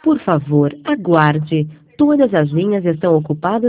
Por favor, aguarde. Todas as linhas estão ocupadas